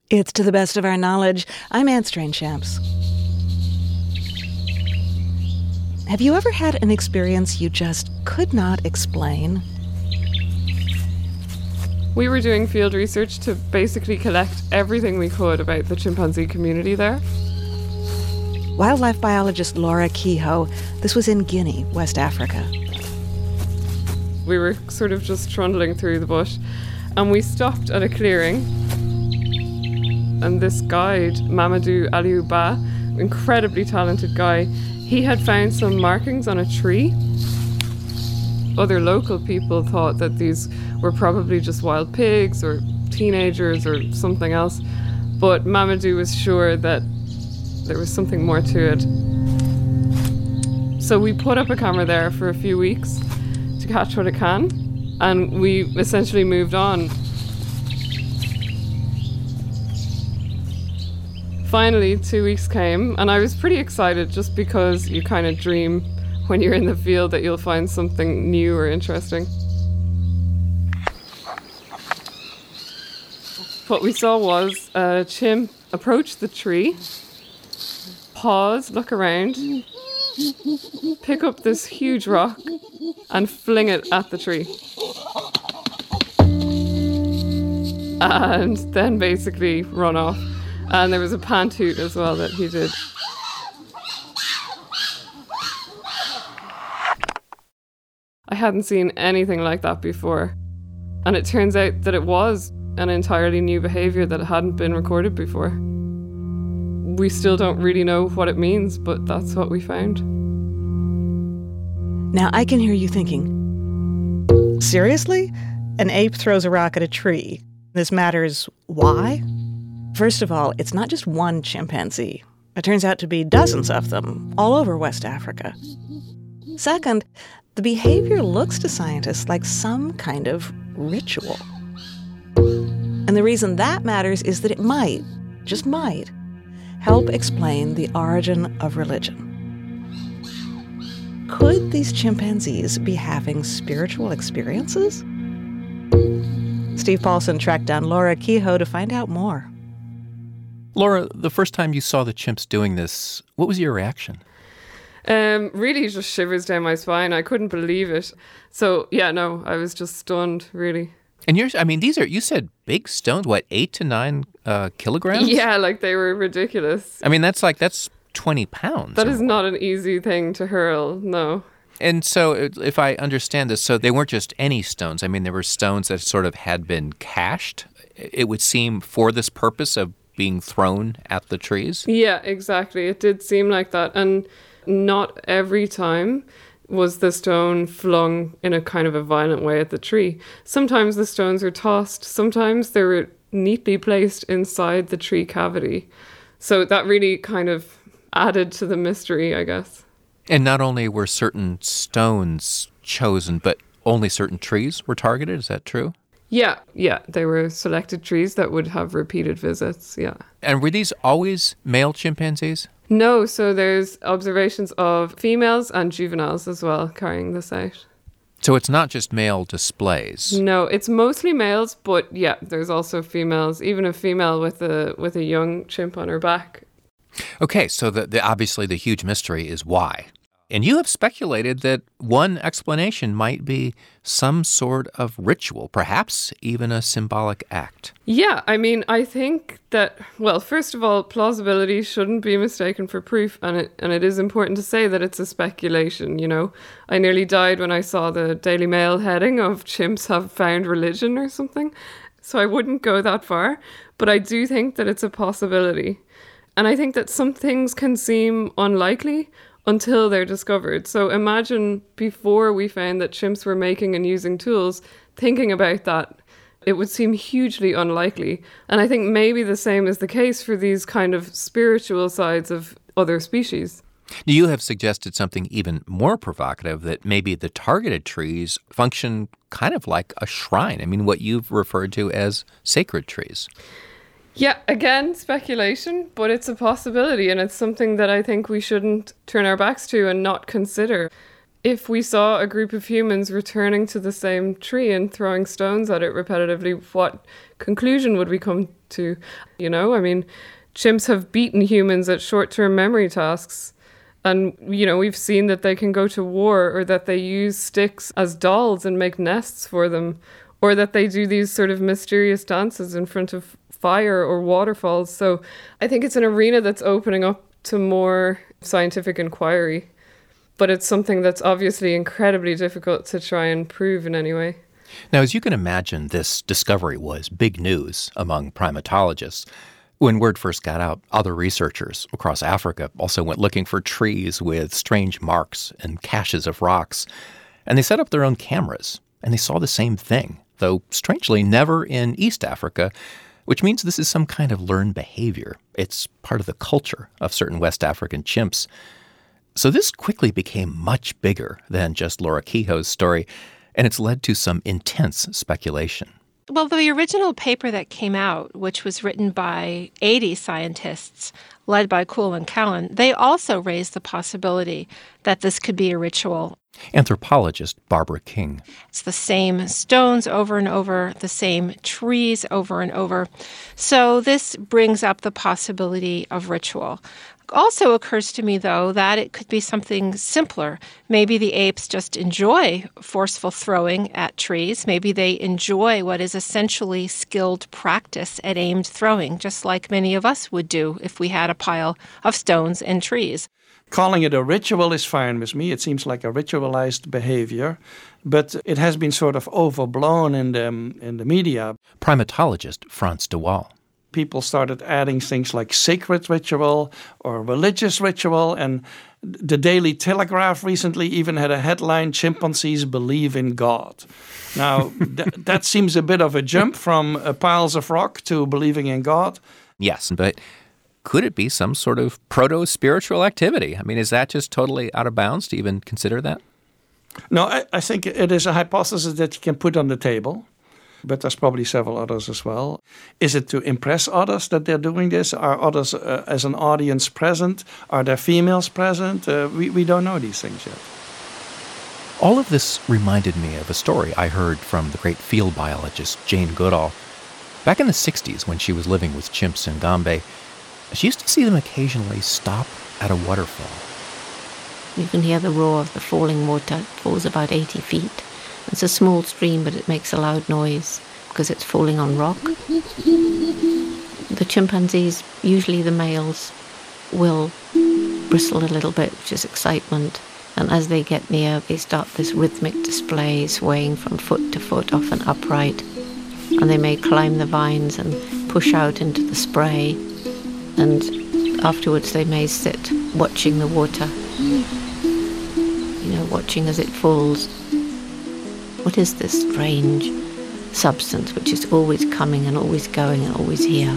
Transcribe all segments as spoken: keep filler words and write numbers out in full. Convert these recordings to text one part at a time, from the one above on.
It's To the Best of Our Knowledge. I'm Anne Strainchamps. Have you ever had an experience you just could not explain? We were doing field research to basically collect everything we could about the chimpanzee community there. Wildlife biologist Laura Kehoe. This was in Guinea, West Africa. We were sort of just trundling through the bush, and we stopped at a clearing. And this guide, Mamadou Aliou Ba, incredibly talented guy, he had found some markings on a tree. Other local people thought that these were probably just wild pigs or teenagers or something else, but Mamadou was sure that there was something more to it. So we put up a camera there for a few weeks to catch what it can, and we essentially moved on. Finally, two weeks came, and I was pretty excited just because you kind of dream when you're in the field that you'll find something new or interesting. What we saw was a chimp approach the tree, pause, look around, pick up this huge rock, and fling it at the tree. And then basically run off. And there was a pantoot as well that he did. I hadn't seen anything like that before. And it turns out that it was an entirely new behaviour that hadn't been recorded before. We still don't really know what it means, but that's what we found. Now I can hear you thinking, seriously? An ape throws a rock at a tree. This matters why? First of all, it's not just one chimpanzee. It turns out to be dozens of them, all over West Africa. Second, the behavior looks to scientists like some kind of ritual. And the reason that matters is that it might, just might, help explain the origin of religion. Could these chimpanzees be having spiritual experiences? Steve Paulson tracked down Laura Kehoe to find out more. Laura, the first time you saw the chimps doing this, what was your reaction? Um, really just shivers down my spine. I couldn't believe it. So, yeah, no, I was just stunned, really. And you're, I mean, these are, you said big stones, what, eight to nine uh, kilograms? Yeah, like they were ridiculous. I mean, that's like, that's twenty pounds. That is not an easy thing to hurl, no. And so if I understand this, so they weren't just any stones. I mean, there were stones that sort of had been cached, it would seem, for this purpose of being thrown at the trees? Yeah, exactly. It did seem like that. And not every time was the stone flung in a kind of a violent way at the tree. Sometimes the stones were tossed. Sometimes they were neatly placed inside the tree cavity. So that really kind of added to the mystery, I guess. And not only were certain stones chosen, but only certain trees were targeted. Is that true? Yeah, yeah. They were selected trees that would have repeated visits, yeah. And were these always male chimpanzees? No, so there's observations of females and juveniles as well carrying this out. So it's not just male displays? No, it's mostly males, but yeah, there's also females, even a female with a with a young chimp on her back. Okay, so the, the obviously the huge mystery is why. And you have speculated that one explanation might be some sort of ritual, perhaps even a symbolic act. Yeah, I mean, I think that, well, first of all, plausibility shouldn't be mistaken for proof, and it and it is important to say that it's a speculation, you know. I nearly died when I saw the Daily Mail heading of chimps have found religion or something, so I wouldn't go that far, but I do think that it's a possibility. And I think that some things can seem unlikely until they're discovered. So imagine before we found that chimps were making and using tools, thinking about that, it would seem hugely unlikely. And I think maybe the same is the case for these kind of spiritual sides of other species. You have suggested something even more provocative, that maybe the targeted trees function kind of like a shrine. I mean, what you've referred to as sacred trees. Yeah, again, speculation, but it's a possibility, and it's something that I think we shouldn't turn our backs to and not consider. if we saw a group of humans returning to the same tree and throwing stones at it repetitively, what conclusion would we come to? You know, I mean, chimps have beaten humans at short-term memory tasks. And, you know, we've seen that they can go to war, or that they use sticks as dolls and make nests for them, or that they do these sort of mysterious dances in front of fire or waterfalls. So I think it's an arena that's opening up to more scientific inquiry. But it's something that's obviously incredibly difficult to try and prove in any way. Now, as you can imagine, this discovery was big news among primatologists. When word first got out, other researchers across Africa also went looking for trees with strange marks and caches of rocks. And they set up their own cameras, and they saw the same thing, though strangely never in East Africa, which means this is some kind of learned behavior. It's part of the culture of certain West African chimps. So this quickly became much bigger than just Laura Kehoe's story, and it's led to some intense speculation. Well, the original paper that came out, which was written by eighty scientists, led by Kuhl and Cowan, they also raised the possibility that this could be a ritual. Anthropologist Barbara King. It's the same stones over and over, the same trees over and over. So this brings up the possibility of ritual. Also occurs to me, though, that it could be something simpler. Maybe the apes just enjoy forceful throwing at trees. Maybe they enjoy what is essentially skilled practice at aimed throwing, just like many of us would do if we had a pile of stones and trees. Calling it a ritual is fine with me. It seems like a ritualized behavior, but it has been sort of overblown in the, in the media. Primatologist Frans de Waal. People started adding things like sacred ritual or religious ritual, and the Daily Telegraph recently even had a headline, "Chimpanzees believe in God." Now, th- that seems a bit of a jump from uh, piles of rock to believing in God. Yes, but could it be some sort of proto-spiritual activity? I mean, is that just totally out of bounds to even consider that? No, I, I think it is a hypothesis that you can put on the table. But there's probably several others as well. Is it to impress others that they're doing this? Are others uh, as an audience present? Are there females present? Uh, we, we don't know these things yet. All of this reminded me of a story I heard from the great field biologist Jane Goodall. Back in the sixties, when she was living with chimps in Gombe, she used to see them occasionally stop at a waterfall. You can hear the roar of the falling water. It falls about eighty feet. It's a small stream, but it makes a loud noise because it's falling on rock. The chimpanzees, usually the males, will bristle a little bit, which is excitement. And as they get near, they start this rhythmic display, swaying from foot to foot, often upright. And they may climb the vines and push out into the spray. And afterwards they may sit watching the water, you know, watching as it falls. What is this strange substance which is always coming and always going and always here?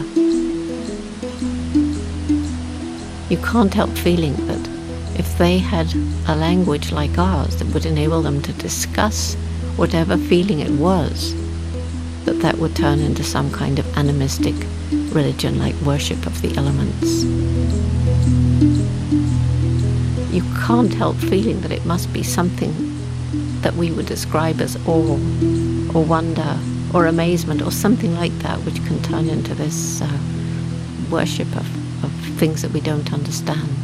You can't help feeling that if they had a language like ours that would enable them to discuss whatever feeling it was, that that would turn into some kind of animistic religion like worship of the elements. You can't help feeling that it must be something that we would describe as awe or wonder or amazement or something like that, which can turn into this uh, worship of, of things that we don't understand.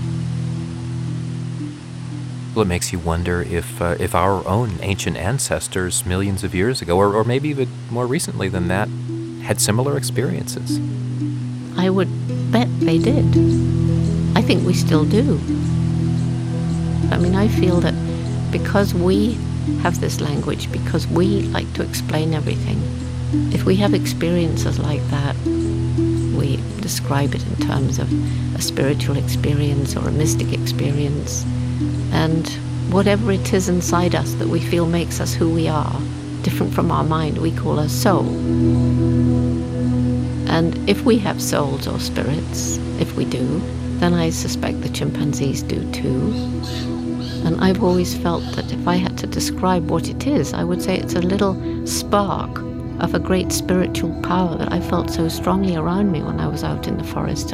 Well, it makes you wonder if uh, if our own ancient ancestors millions of years ago, or, or maybe even more recently than that, had similar experiences. I would bet they did. I think we still do. I mean, I feel that because we have this language, because we like to explain everything, if we have experiences like that, we describe it in terms of a spiritual experience or a mystic experience, and whatever it is inside us that we feel makes us who we are, different from our mind, we call a soul. And if we have souls or spirits, if we do, then I suspect the chimpanzees do too. And I've always felt that if I had to describe what it is, I would say it's a little spark of a great spiritual power that I felt so strongly around me when I was out in the forest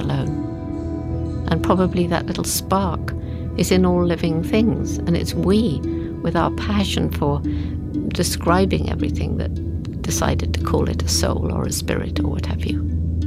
alone. And probably that little spark is in all living things, and it's we with our passion for describing everything that decided to call it a soul or a spirit or what have you.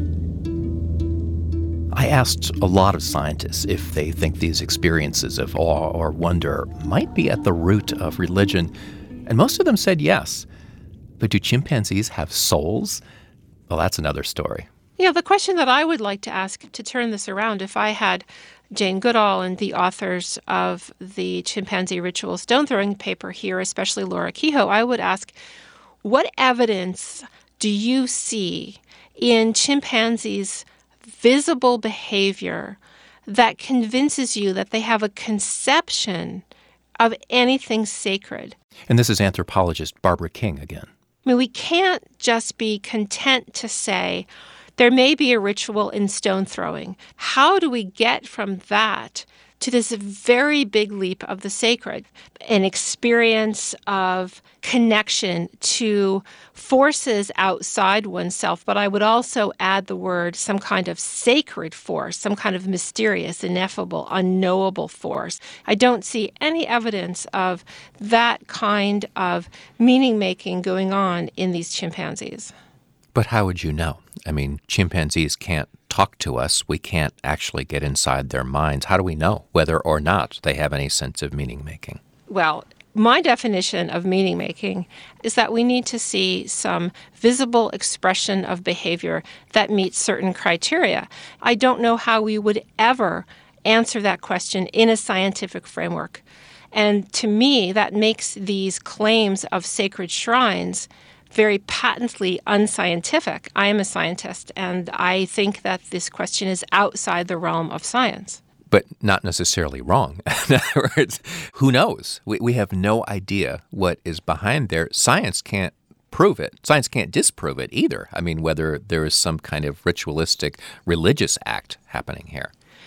I asked a lot of scientists if they think these experiences of awe or wonder might be at the root of religion, and most of them said yes. But do chimpanzees have souls? Well, that's another story. Yeah, the question that I would like to ask to turn this around, if I had Jane Goodall and the authors of the chimpanzee ritual stone throwing paper here, especially Laura Kehoe, I would ask, what evidence do you see in chimpanzees' visible behavior that convinces you that they have a conception of anything sacred? And this is anthropologist Barbara King again. I mean, we can't just be content to say there may be a ritual in stone throwing. How do we get from that to this very big leap of the sacred, an experience of connection to forces outside oneself? But I would also add the word some kind of sacred force, some kind of mysterious, ineffable, unknowable force. I don't see any evidence of that kind of meaning-making going on in these chimpanzees. But how would you know? I mean, chimpanzees can't talk to us. We can't actually get inside their minds. How do we know whether or not they have any sense of meaning-making? Well, my definition of meaning-making is that we need to see some visible expression of behavior that meets certain criteria. I don't know how we would ever answer that question in a scientific framework. And to me, that makes these claims of sacred shrines very patently unscientific. I am a scientist, and I think that this question is outside the realm of science. But not necessarily wrong. In other words, who knows? We, we have no idea what is behind there. Science can't prove it. Science can't disprove it either. I mean, whether there is some kind of ritualistic religious act happening here.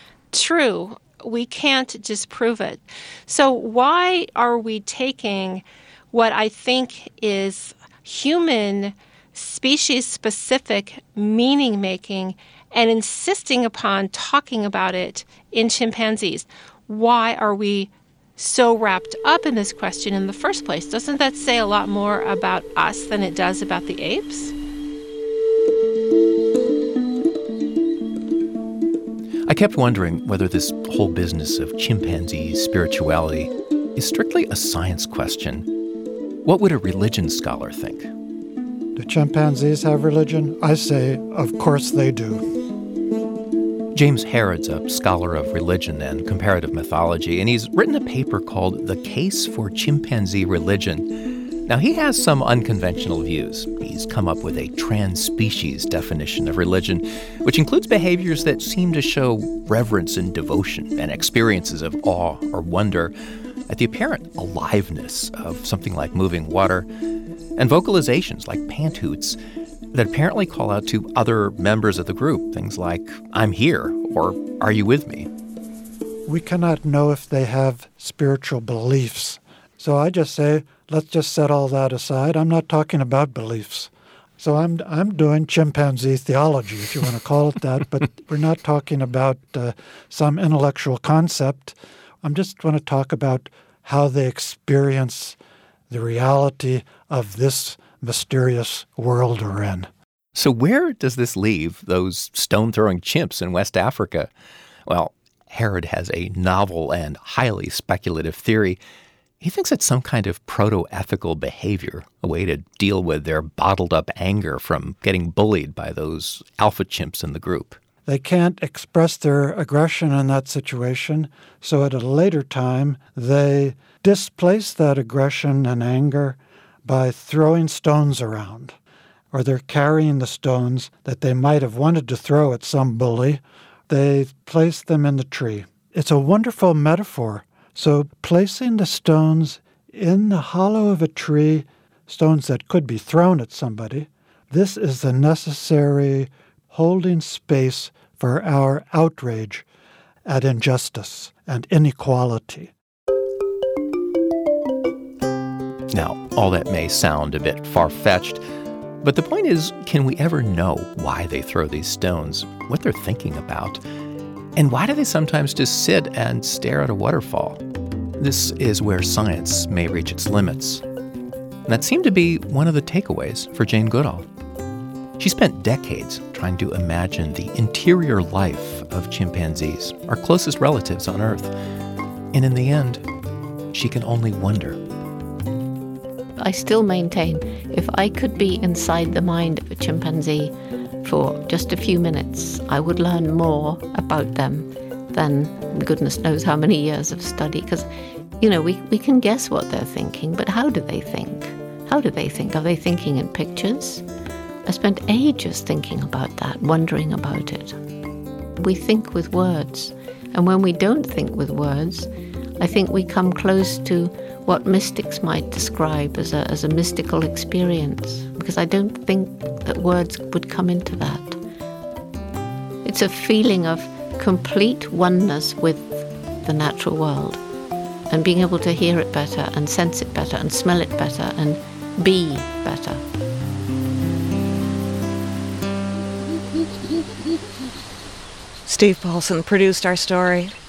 True. We can't disprove it. So why are we taking what I think is human species-specific meaning-making and insisting upon talking about it in chimpanzees? Why are we so wrapped up in this question in the first place? Doesn't that say a lot more about us than it does about the apes? I kept wondering whether this whole business of chimpanzee spirituality is strictly a science question. What would a religion scholar think? Do chimpanzees have religion? I say, of course they do. James Harrod's a scholar of religion and comparative mythology, and he's written a paper called The Case for Chimpanzee Religion. Now, he has some unconventional views. He's come up with a trans-species definition of religion, which includes behaviors that seem to show reverence and devotion and experiences of awe or wonder at the apparent aliveness of something like moving water, and vocalizations like pant hoots that apparently call out to other members of the group, things like, I'm here, or are you with me? We cannot know if they have spiritual beliefs. So I just say, let's just set all that aside. I'm not talking about beliefs. So I'm I'm doing chimpanzee theology, if you want to call it that, but we're not talking about uh, some intellectual concept. I'm just going to talk about how they experience the reality of this mysterious world we're in. So where does this leave those stone-throwing chimps in West Africa? Well, Harrod has a novel and highly speculative theory. He thinks it's some kind of proto-ethical behavior, a way to deal with their bottled-up anger from getting bullied by those alpha chimps in the group. They can't express their aggression in that situation, so at a later time, they displace that aggression and anger by throwing stones around, or they're carrying the stones that they might have wanted to throw at some bully. They place them in the tree. It's a wonderful metaphor. So placing the stones in the hollow of a tree, stones that could be thrown at somebody, this is the necessary holding space for our outrage at injustice and inequality. Now, all that may sound a bit far-fetched, but the point is, can we ever know why they throw these stones, what they're thinking about, and why do they sometimes just sit and stare at a waterfall? This is where science may reach its limits. And that seemed to be one of the takeaways for Jane Goodall. She spent decades trying to imagine the interior life of chimpanzees, our closest relatives on Earth. And in the end, she can only wonder. I still maintain if I could be inside the mind of a chimpanzee for just a few minutes, I would learn more about them than goodness knows how many years of study. Because, you know, we, we can guess what they're thinking, but how do they think? How do they think? Are they thinking in pictures? I spent ages thinking about that, wondering about it. We think with words, and when we don't think with words, I think we come close to what mystics might describe as a, as a mystical experience, because I don't think that words would come into that. It's a feeling of complete oneness with the natural world, and being able to hear it better and sense it better and smell it better and be better. Steve Paulson produced our story.